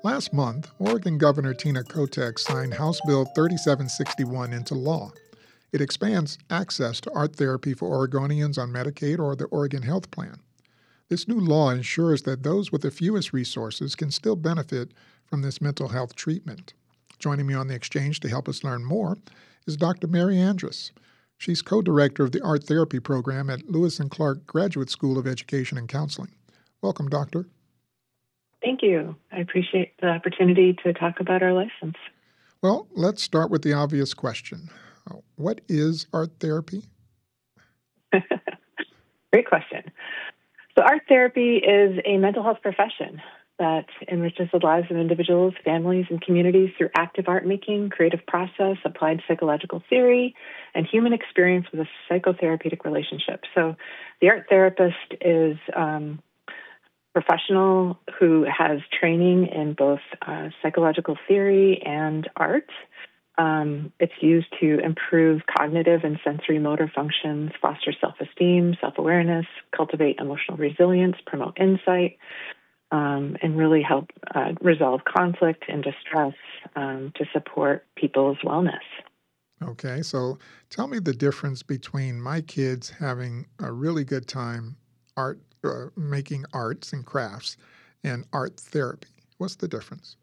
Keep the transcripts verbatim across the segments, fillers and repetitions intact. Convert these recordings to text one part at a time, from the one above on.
Last month, Oregon Governor Tina Kotek signed House Bill thirty-seven sixty-one into law. It expands access to art therapy for Oregonians on Medicaid or the Oregon Health Plan. This new law ensures that those with the fewest resources can still benefit from this mental health treatment. Joining me on the exchange to help us learn more is Doctor Mary Andrus. She's co-director of the Art Therapy Program at Lewis and Clark Graduate School of Education and Counseling. Welcome, Doctor. Thank you. I appreciate the opportunity to talk about our license. Well, let's start with the obvious question. What is art therapy? Great question. So art therapy is a mental health profession that enriches the lives of individuals, families, and communities through active art making, creative process, applied psychological theory, and human experience with a psychotherapeutic relationship. So the art therapist is um, professional who has training in both uh, psychological theory and art. Um, it's used to improve cognitive and sensory motor functions, foster self-esteem, self-awareness, cultivate emotional resilience, promote insight, um, and really help uh, resolve conflict and distress um, to support people's wellness. Okay, so tell me the difference between my kids having a really good time art uh, making arts and crafts and art therapy. What's the difference?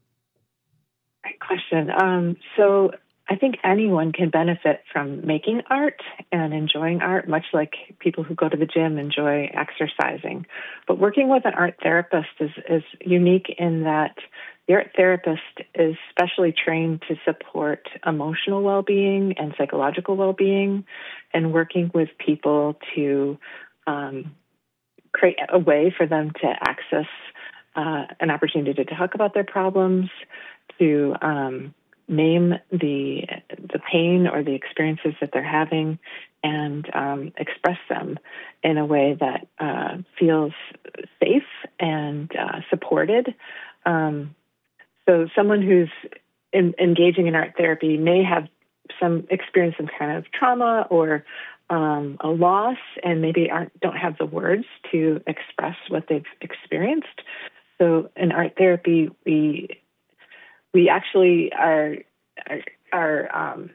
Great question. Um, so I think anyone can benefit from making art and enjoying art, much like people who go to the gym enjoy exercising. But working with an art therapist is, is unique in that the art therapist is specially trained to support emotional well-being and psychological well-being, and working with people to um, create a way for them to access uh, an opportunity to talk about their problems, to um, name the the pain or the experiences that they're having, and um, express them in a way that uh, feels safe and uh, supported. Um, so someone who's in, engaging in art therapy may have some experience some kind of trauma or um, a loss, and maybe aren't, don't have the words to express what they've experienced. So in art therapy, we we actually are are, are um,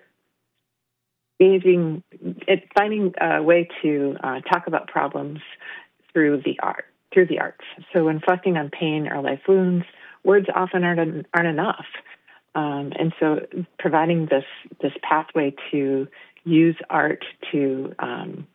engaging, it, finding a way to uh, talk about problems through the art, through the arts. So reflecting on pain or life wounds, words often aren't aren't enough, um, and so providing this this pathway to use art to um,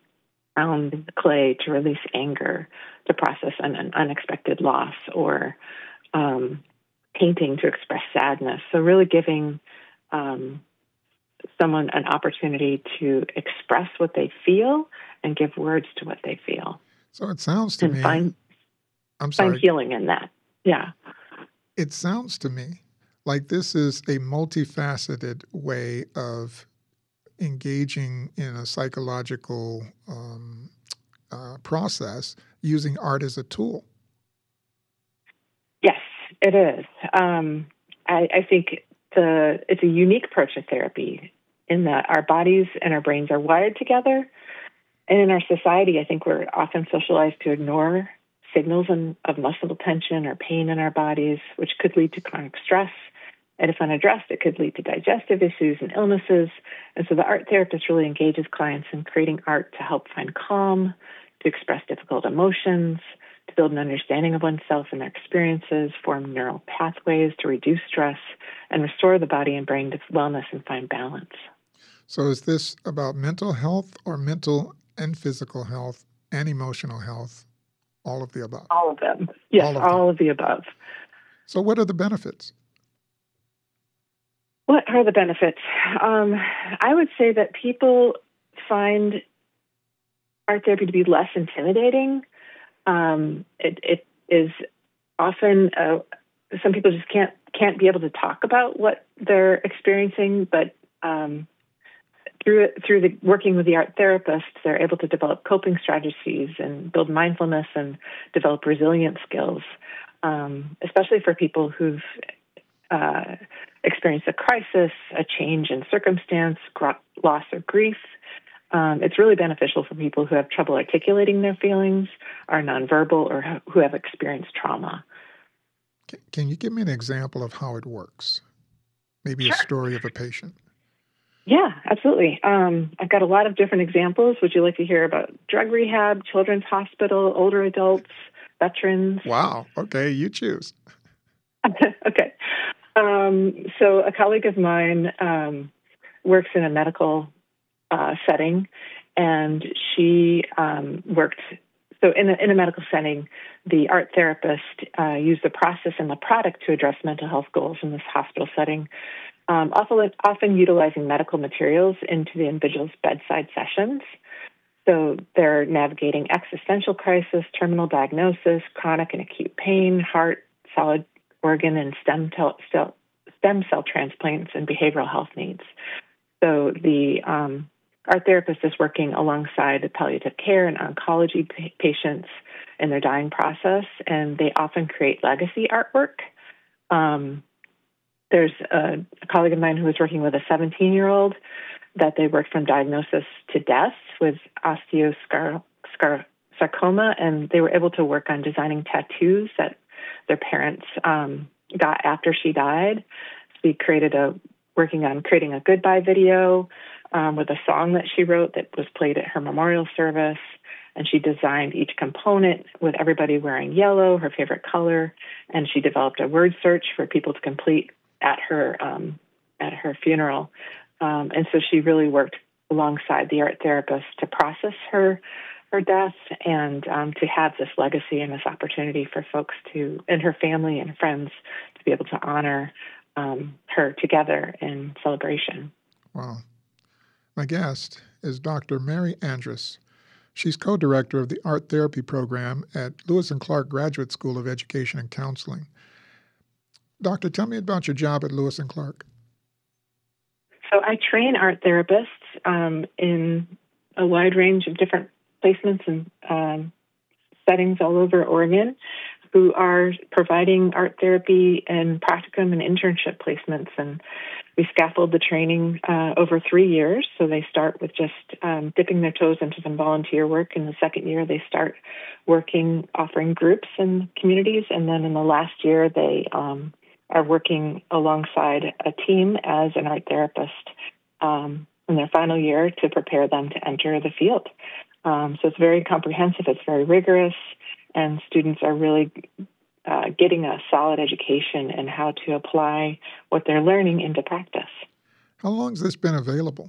pound the clay, to release anger, to process an, an unexpected loss, or um, painting to express sadness. So really giving um, someone an opportunity to express what they feel and give words to what they feel. So it sounds to and me... Find, I'm sorry. Find healing in that. Yeah. It sounds to me like this is a multifaceted way of engaging in a psychological um, uh, process using art as a tool. Yes, it is. Um, I, I think the it's a unique approach to therapy in that our bodies and our brains are wired together. And in our society, I think we're often socialized to ignore signals in, of muscle tension or pain in our bodies, which could lead to chronic stress. And if unaddressed, it could lead to digestive issues and illnesses. And so the art therapist really engages clients in creating art to help find calm, to express difficult emotions, to build an understanding of oneself and their experiences, form neural pathways to reduce stress, and restore the body and brain to wellness and find balance. So is this about mental health or mental and physical health and emotional health? All of the above? All of them. Yes, all of, all them. of the above. So what are the benefits? What are the benefits? Um, I would say that people find art therapy to be less intimidating. Um, it, it is often, uh, some people just can't can't be able to talk about what they're experiencing, but um, through through the working with the art therapist, they're able to develop coping strategies and build mindfulness and develop resilience skills, um, especially for people who've uh, experienced a crisis, a change in circumstance, gro- loss or grief. Um, it's really beneficial for people who have trouble articulating their feelings, are nonverbal, or ha- who have experienced trauma. C- Can you give me an example of how it works? Maybe a Sure. story of a patient. Yeah, absolutely. Um, I've got a lot of different examples. Would you like to hear about drug rehab, children's hospital, older adults, veterans? Wow. Okay, you choose. Okay. Um, so a colleague of mine um, works in a medical uh, setting, and she um, worked. So in a, in a medical setting, the art therapist uh, used the process and the product to address mental health goals in this hospital setting, um, often, often utilizing medical materials into the individual's bedside sessions. So they're navigating existential crisis, terminal diagnosis, chronic and acute pain, heart, solid organ, and stem cell, stem cell transplants, and behavioral health needs. So the um, art therapist is working alongside the palliative care and oncology pa- patients in their dying process, and they often create legacy artwork. Um, there's a, a colleague of mine who was working with a seventeen-year-old that they worked from diagnosis to death with osteosarcoma, and they were able to work on designing tattoos that their parents um, got after she died. So we created a, working on creating a goodbye video um, with a song that she wrote that was played at her memorial service. And she designed each component with everybody wearing yellow, her favorite color. And she developed a word search for people to complete at her um, at her funeral. Um, and so she really worked alongside the art therapist to process her her death and um, to have this legacy and this opportunity for folks to, and her family and friends, to be able to honor um, her together in celebration. Wow. My guest is Doctor Mary Andrus. She's co-director of the Art Therapy Program at Lewis and Clark Graduate School of Education and Counseling. Doctor, tell me about your job at Lewis and Clark. So I train art therapists um, in a wide range of different placements and um, settings all over Oregon who are providing art therapy and practicum and internship placements. And we scaffold the training uh, over three years. So they start with just um, dipping their toes into some volunteer work. In the second year, they start working, offering groups and communities. And then in the last year, they um, are working alongside a team as an art therapist um, in their final year to prepare them to enter the field. Um, so it's very comprehensive, it's very rigorous, and students are really uh, getting a solid education in how to apply what they're learning into practice. How long has this been available?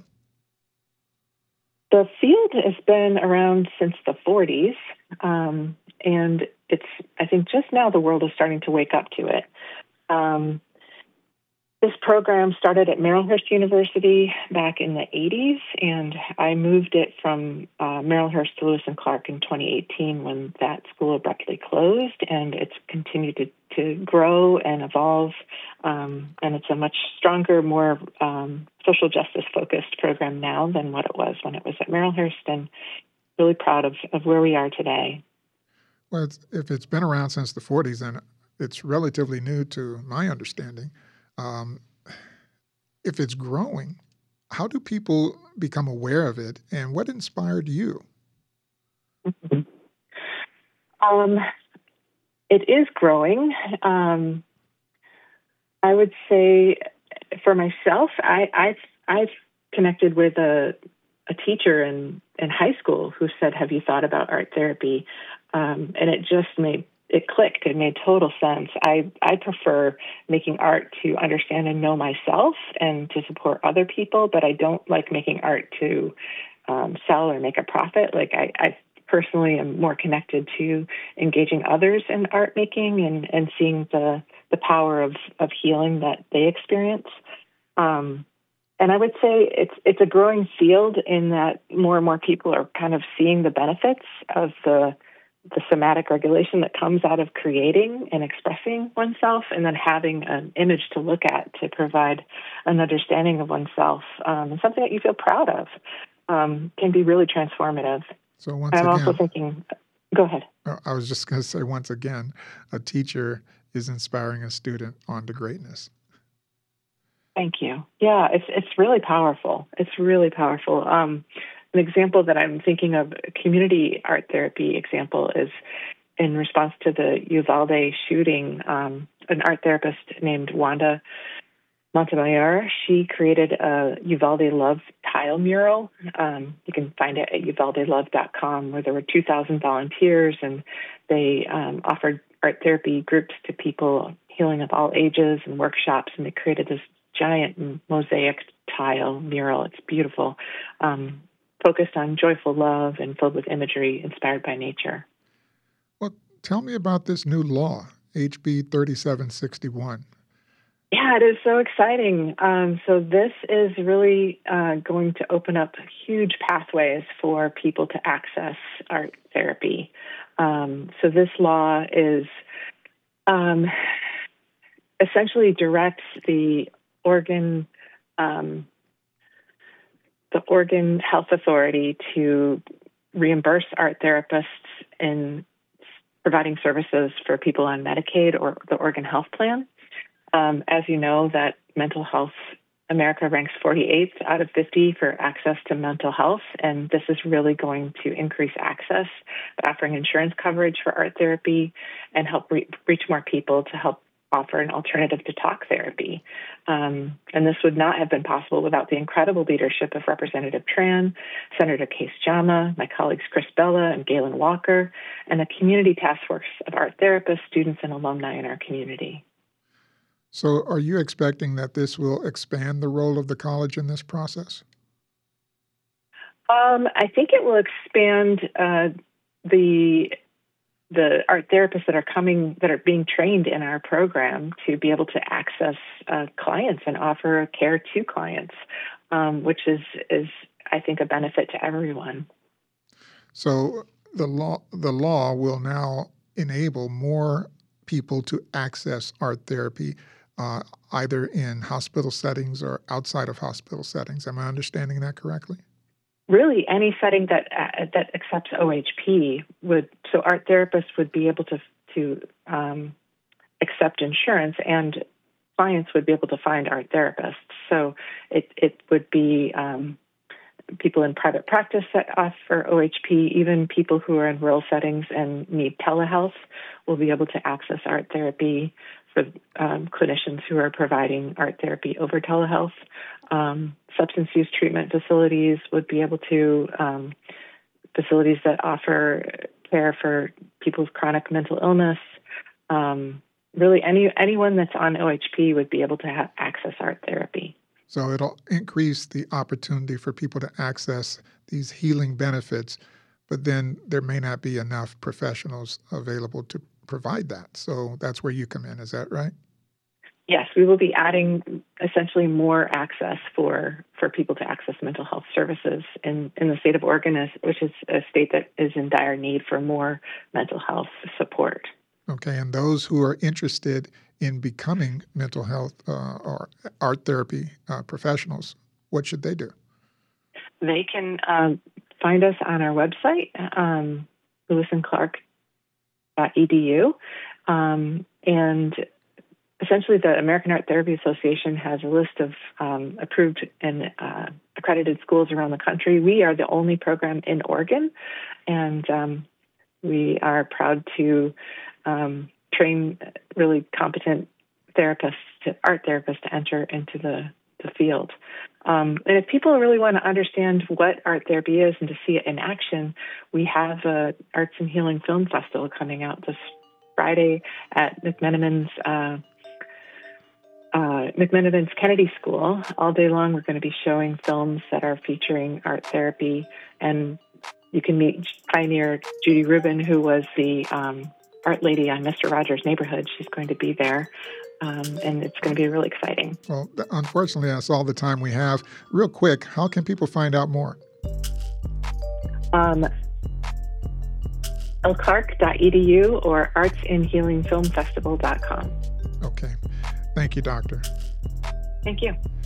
The field has been around since the forties, um, and it's, I think just now the world is starting to wake up to it. Um, This program started at Marylhurst University back in the eighties, and I moved it from uh, Marylhurst to Lewis and Clark in twenty eighteen when that school abruptly closed, and it's continued to, to grow and evolve, um, and it's a much stronger, more um, social justice-focused program now than what it was when it was at Marylhurst, and really proud of, of where we are today. Well, it's, if it's been around since the forties, then it's relatively new to my understanding. Um, if it's growing, how do people become aware of it, and what inspired you? Mm-hmm. Um, it is growing. Um, I would say, for myself, I, I've I've connected with a a teacher in in high school who said, "Have you thought about art therapy?" Um, and it just made It clicked. It made total sense. I, I prefer making art to understand and know myself and to support other people, but I don't like making art to um, sell or make a profit. Like I, I personally am more connected to engaging others in art making and, and seeing the, the power of, of healing that they experience. Um, and I would say it's it's a growing field in that more and more people are kind of seeing the benefits of the the somatic regulation that comes out of creating and expressing oneself, and then having an image to look at to provide an understanding of oneself, um, and something that you feel proud of, um, can be really transformative. So once I'm again, also thinking, go ahead. I was just going to say, once again, a teacher is inspiring a student on to greatness. Thank you. Yeah, it's it's really powerful. It's really powerful. Um, An example that I'm thinking of, a community art therapy example, is in response to the Uvalde shooting, um, an art therapist named Wanda Montemayor, she created a Uvalde Love tile mural. Um, you can find it at uvalde love dot com, where there were two thousand volunteers, and they um, offered art therapy groups to people healing of all ages and workshops, and they created this giant mosaic tile mural. It's beautiful, um, focused on joyful love and filled with imagery inspired by nature. Well, tell me about this new law, H B thirty-seven sixty-one. Yeah, it is so exciting. Um, so this is really uh, going to open up huge pathways for people to access art therapy. Um, so this law is um, essentially directs the Oregon um, the Oregon Health Authority to reimburse art therapists in providing services for people on Medicaid or the Oregon Health Plan. Um, as you know, that mental health, America ranks forty-eighth out of fifty for access to mental health, and this is really going to increase access by offering insurance coverage for art therapy and help re- reach more people to help offer an alternative to talk therapy. Um, and this would not have been possible without the incredible leadership of Representative Tran, Senator Case Jama, my colleagues Chris Bella and Galen Walker, and the community task force of art therapists, students, and alumni in our community. So are you expecting that this will expand the role of the college in this process? Um, I think it will expand uh, the the art therapists that are coming, that are being trained in our program to be able to access uh, clients and offer care to clients, um, which is, is, I think, a benefit to everyone. So the law, the law will now enable more people to access art therapy, uh, either in hospital settings or outside of hospital settings. Am I understanding that correctly? Really, any setting that uh, that accepts O H P would, so art therapists would be able to to um, accept insurance, and clients would be able to find art therapists. So it it would be um, people in private practice that offer O H P, even people who are in rural settings and need telehealth will be able to access art therapy for um, clinicians who are providing art therapy over telehealth. Um, substance use treatment facilities would be able to, um, facilities that offer care for people with chronic mental illness. Um, really, any anyone that's on O H P would be able to have access art therapy. So it'll increase the opportunity for people to access these healing benefits, but then there may not be enough professionals available to provide that. So that's where you come in. Is that right? Yes, we will be adding essentially more access for, for people to access mental health services in, in the state of Oregon, which is a state that is in dire need for more mental health support. Okay, and those who are interested in becoming mental health uh, or art therapy uh, professionals, what should they do? They can um, find us on our website, um, lewis and clark dot e d u, um, and essentially the American Art Therapy Association has a list of um, approved and uh, accredited schools around the country. We are the only program in Oregon, and um, we are proud to um, train really competent therapists, to, art therapists, to enter into the, the field. Um, and if people really want to understand what art therapy is and to see it in action, we have a Arts and Healing Film Festival coming out this Friday at McMenamins uh, uh, McMenamins Kennedy School. All day long, we're going to be showing films that are featuring art therapy, and you can meet pioneer Judy Rubin, who was the um, art lady on Mister Rogers' Neighborhood. She's going to be there. Um, and it's going to be really exciting. Well, unfortunately, that's all the time we have. Real quick, how can people find out more? Um, l clark dot e d u or arts and healing film festival dot com. Okay. Thank you, Doctor. Thank you.